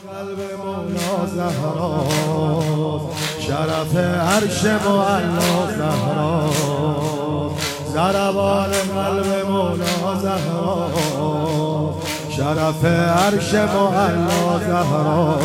قلب مولا زهرا، شرف عرش معلا زهرا، ضربان قلب مولا زهرا، شرف عرش معلا زهرا.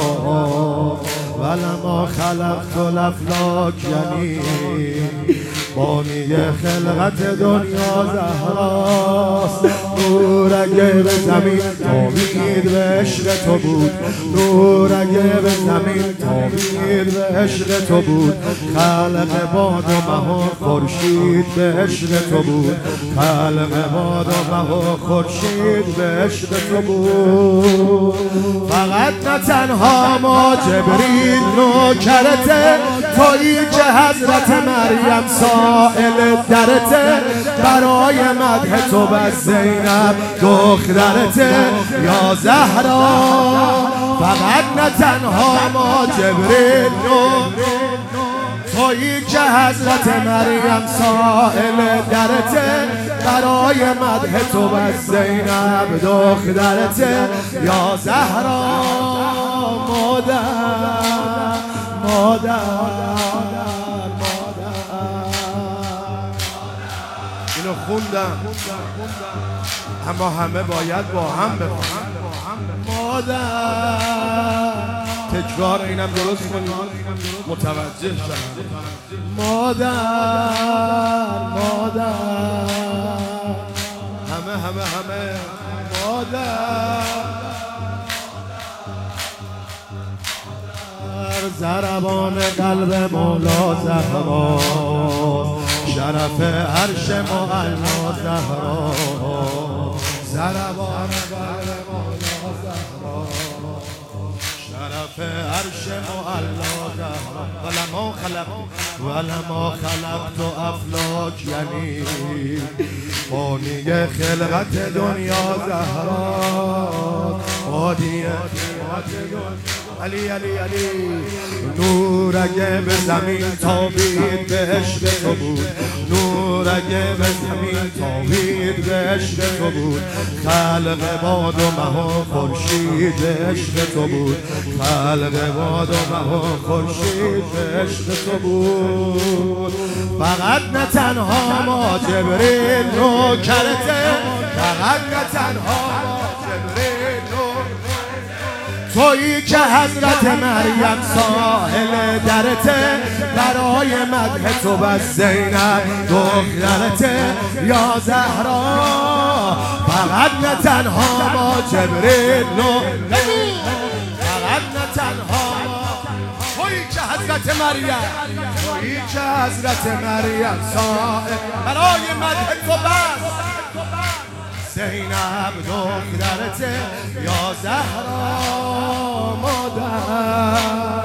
ولما خلقت الافلاک یعنی بانی خلقت دنیا زهراست. نور اگه به زمین تابید به عشق تو بود، نور اگه به زمین تابید به عشق تو بود. خلق باد و مه و خورشید به عشق تو بود، خلق باد و مه و خورشید به عشق تو بود. فقط نه تنها ما جبریل نوکرته، تویی که حضرت مریم سائل درته. برای مدح تو بس زینب دخترته یا زهرا. فقط نه تنها ما جبریل تویی که حضرت مریم سائل درته. برای مدح تو بس زینب دخترته یا زهرا. مادر مادر اینو خوندم اما همه باید با هم بخونن. مادر تکرار اینم درست کنید متوجه شدن. مادر مادر همه مادر. ضربان قلب مولا زهرا، شرف عرش معلا زهرا، ضربان قلب مولا زهرا، شرف عرش معلا زهرا. ولما خلقت افلاک یعنی بانی خلقت دنیا زهرا. بانی خلقت دنیا علی علی علی. نور اگه به زمین تابید به عشق تو بود، نور اگه به زمین تابید به عشق تو بود. خلق باد و مه و خورشید به عشق تو بود، خلق باد و مه و خورشید به عشق تو بود. فقط نه تنها ما جبریل نوکرته، فقط نه تنها ما جبریل تویی که حضرت مریم سائل درته. برای مدح تو بس زینب دخترته یا زهرا. فقط نه تنها ما جبریل فقط نه تنها تویی که حضرت مریم، تویی که حضرت مریم سائل برای مدح تو بس زینب دخترته یا زهرا. مادر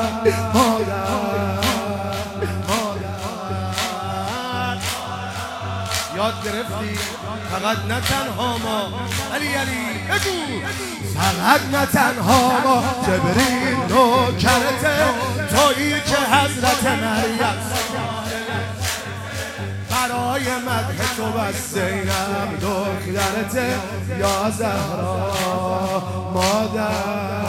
یاد گرفتی؟ فقط نه تنها ما علی بگو. فقط نه تنها ما جبریل نوکرته، تویی که حضرت مریم برای مدح تو بس زینب دخترته یا زهرا. مادر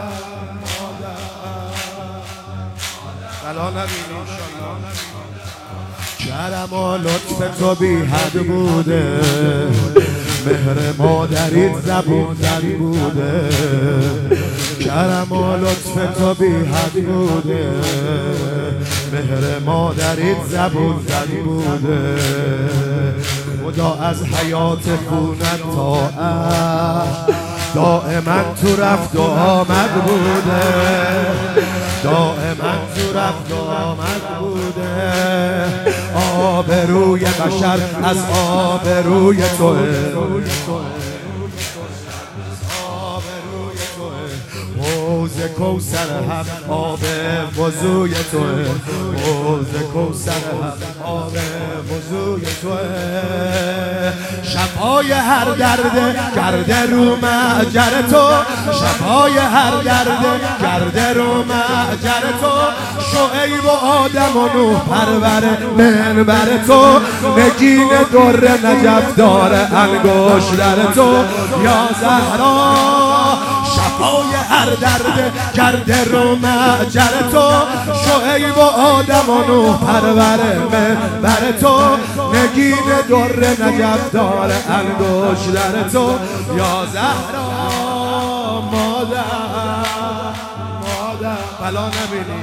سلام نبینی انشالله. کرم و لطف تو بی حد بوده، مهر مادریت زبون زد بوده. کرم و لطف تو بی حد بوده، مهر مادریت زبون زد بوده. خدا از حیات خونت تا دائما تو رفت و آمد بوده، دائما تو رفت و آمد بوده. آبروی بشر از آبروی توه، حوض کوثر هم آب وضوی توه، حوض کوثر هم آب وضوی توه. شفای هر درد گرده رو معجر تو، شفای هر درد گرده رو معجر تو. شعیب و آدم و نوح پرور منبر تو، نگین در نجف دار انگشتر تو یا زهرا. دواهای هر درد کرده رو مجر تو شعیب و آدم و نوح پرور منبر تو نگین در نجف دار انگشت در تو یا زهرا مادر بلا نبینی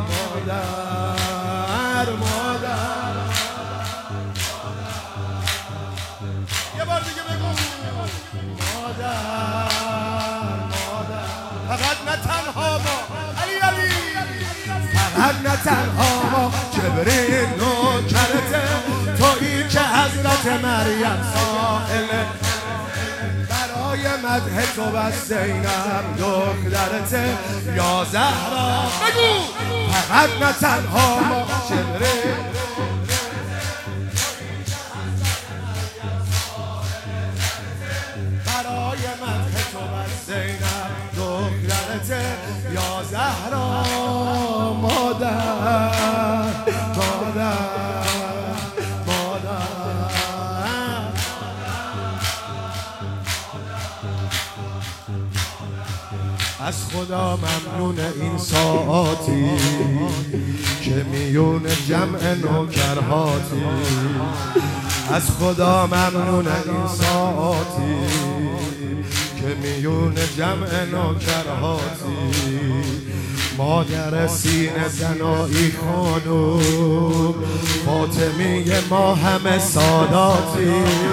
مادر یه بار دیگه بگو مادر فقط نه تنها ما علی فقط نه تنها ما جبرئیل نوکرته تویی که حضرت مریم سائله برای مدح تو بس زینب دخترته یا زهرا بگو فقط نه تنها ما جبرئیل برای مدح تو بس زینب دخترته یا زهرا مادر از خدا ممنون این ساعاتی که میون جمع نوکرهاتی از خدا ممنون این ساعاتی که میون جمع نوکرهاتی مادر سینه زنایی خانوم فاطمه ما همه ساداتی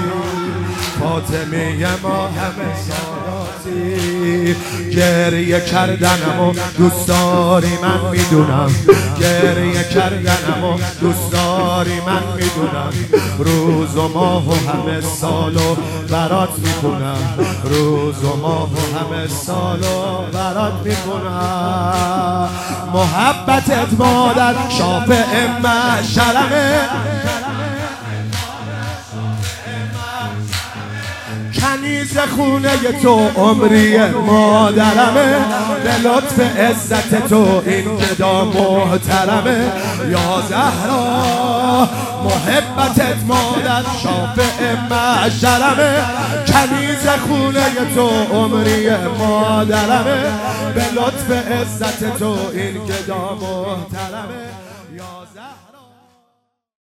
فاطمه ما همه ساداتی گریه کردنمو دوست داری من میدونم گریه کردنمو دوست داری من میدونم روز و ماه و همه سالو برات میکنم روز و ماه و همه سالو برات میکنم محبتت مادر شافع محشرمه کنیز خونه تو عمری مادرمه به لطف عزت تو این گدا محترمه یا زهرا محبتت مادر شافع محشرمه کنیز خونه تو عمری مادرمه به لطف عزت تو این گدا محترمه یا زهرا